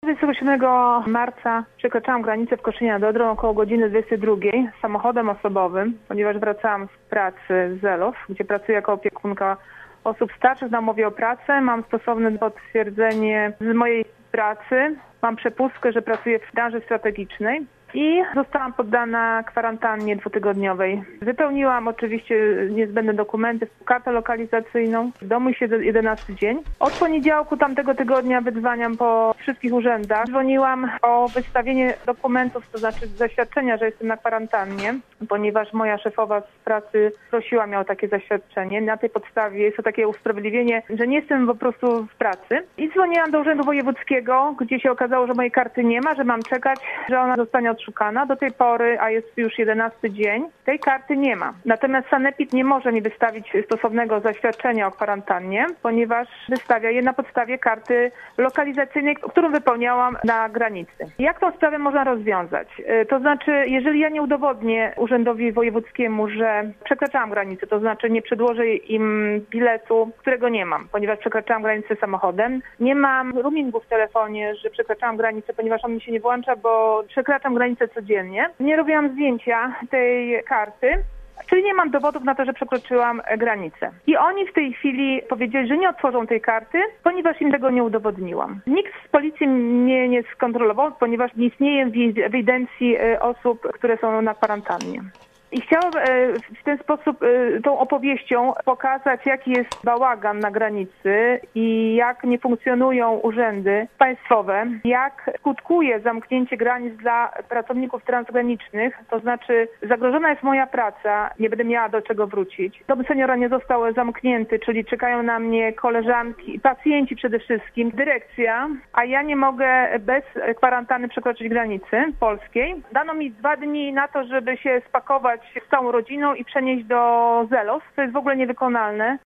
27 marca przekraczałam granicę w Koszynie nad Odrą około godziny 22 samochodem osobowym, ponieważ wracałam z pracy z Zelow, gdzie pracuję jako opiekunka osób starszych na umowie o pracę. Mam stosowne potwierdzenie z mojej pracy. Mam przepustkę, że pracuję w branży strategicznej i zostałam poddana kwarantannie 2-tygodniowej. Wypełniłam oczywiście niezbędne dokumenty, kartę lokalizacyjną. W domu siedzę 11 dzień. Od poniedziałku tamtego tygodnia wydzwaniam po wszystkich urzędach. Dzwoniłam o wystawienie dokumentów, to znaczy zaświadczenia, że jestem na kwarantannie, ponieważ moja szefowa z pracy prosiła mnie o takie zaświadczenie. Na tej podstawie jest to takie usprawiedliwienie, że nie jestem po prostu w pracy. I dzwoniłam do Urzędu Wojewódzkiego, gdzie się okazało, że mojej karty nie ma, że mam czekać, że ona zostanie odszukana. Do tej pory, a jest już 11 dzień, tej karty nie ma. Natomiast sanepid nie może mi wystawić stosownego zaświadczenia o kwarantannie, ponieważ wystawia je na podstawie karty lokalizacyjnej, którą wypełniałam na granicy. Jak tą sprawę można rozwiązać? To znaczy, jeżeli ja nie udowodnię Urzędowi Wojewódzkiemu, że przekraczałam granicę, to znaczy nie przedłożę im biletu, którego nie mam, ponieważ przekraczałam granicę samochodem, nie mam roamingu w telefonie, że przekraczałam granicę, ponieważ on mi się nie włącza, bo przekraczam granicę codziennie. Nie robiłam zdjęcia tej karty, czyli nie mam dowodów na to, że przekroczyłam granicę. I oni w tej chwili powiedzieli, że nie otworzą tej karty, ponieważ im tego nie udowodniłam. Nikt z policji mnie nie skontrolował, ponieważ nie istnieje w ewidencji osób, które są na kwarantannie. I chciałam w ten sposób tą opowieścią pokazać, jaki jest bałagan na granicy i jak nie funkcjonują urzędy państwowe, jak skutkuje zamknięcie granic dla pracowników transgranicznych, to znaczy zagrożona jest moja praca, nie będę miała do czego wrócić. Dom seniora nie został zamknięty, czyli czekają na mnie koleżanki, pacjenci przede wszystkim, dyrekcja, a ja nie mogę bez kwarantanny przekroczyć granicy polskiej. Dano mi 2 dni na to, żeby się spakować z całą rodziną i przenieść do Zelow. To jest w ogóle niewykonalne.